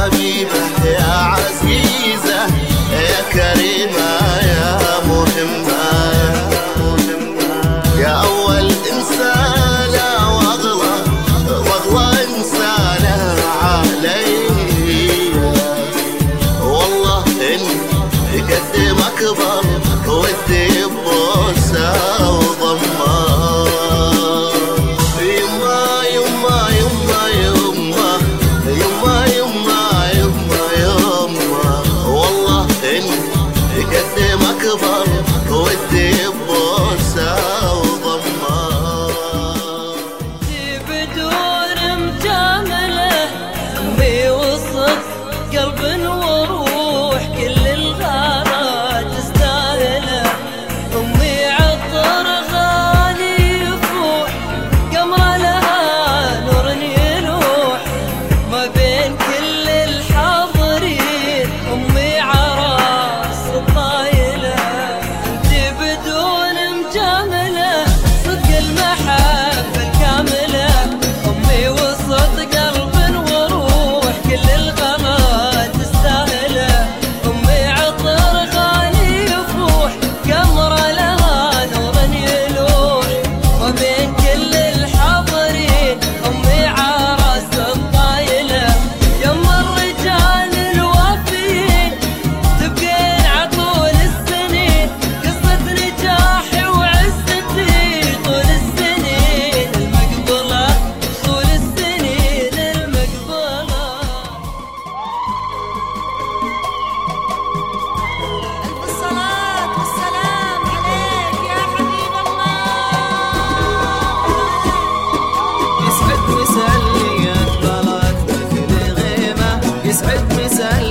حبيبة يا عزيزة يا كريمة يا مهمة يا أول إنسانة وأغلى إنسانة علي. والله إني قد ما أكبر ودي ببوسة وضمة. يما يما يما يما يما يما يما يما والله إني قد ما أكبر ودي ببوسة وضمة. بدون مجاملة أمي وسط قلب وروح كل الغارات تستاهله. أمي عطر غالي يفوح قمرة لها نور يلوح ما بين كل الحاضرين. أمي عراس الطايلة انت بدون مجاملة صدق المحبة الكاملة. أمي وسط قلب وروح كل الغمات تستاهله. أمي عطر غالي يفوح قمرة لها نور يلوح ما بين كل الحاضرين. أمي عراس الطايلة يما الرجال الوافيين تبقين عطول السنين. قصة نجاحي وعزتي طول السنين المقبلة طول السنين المقبلة. الصلاة والسلام عليك يا حبيب الله. يسعد مسلي طلعت بكل غيمة يسعد مسلي